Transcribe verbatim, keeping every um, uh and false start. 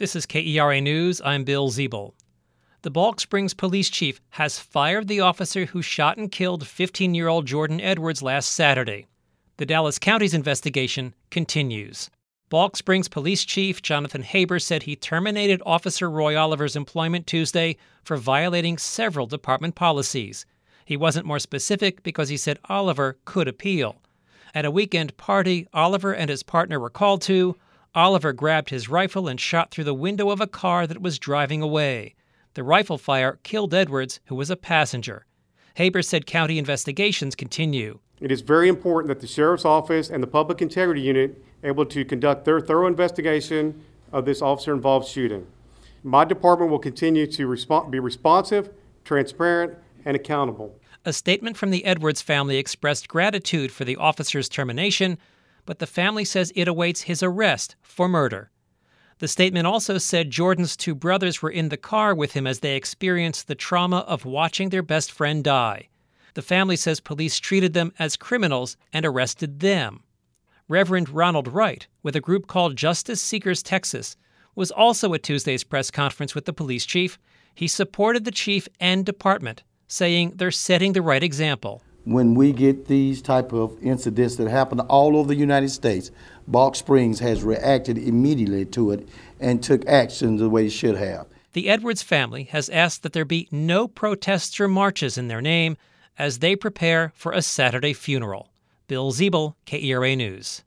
This is K E R A News. I'm Bill Ziebel. The Balch Springs police chief has fired the officer who shot and killed fifteen-year-old Jordan Edwards last Saturday. The Dallas County's investigation continues. Balch Springs police chief Jonathan Haber said he terminated Officer Roy Oliver's employment Tuesday for violating several department policies. He wasn't more specific because he said Oliver could appeal. At a weekend party Oliver and his partner were called to, Oliver grabbed his rifle and shot through the window of a car that was driving away. The rifle fire killed Edwards, who was a passenger. Haber said county investigations continue. It is very important that the Sheriff's Office and the Public Integrity Unit are able to conduct their thorough investigation of this officer-involved shooting. My department will continue to resp- be responsive, transparent, and accountable. A statement from the Edwards family expressed gratitude for the officer's termination, but the family says it awaits his arrest for murder. The statement also said Jordan's two brothers were in the car with him as they experienced the trauma of watching their best friend die. The family says police treated them as criminals and arrested them. Reverend Ronald Wright, with a group called Justice Seekers Texas, was also at Tuesday's press conference with the police chief. He supported the chief and department, saying they're setting the right example. When we get these type of incidents that happen all over the United States, Balch Springs has reacted immediately to it and took action the way it should have. The Edwards family has asked that there be no protests or marches in their name as they prepare for a Saturday funeral. Bill Ziebel, K E R A News.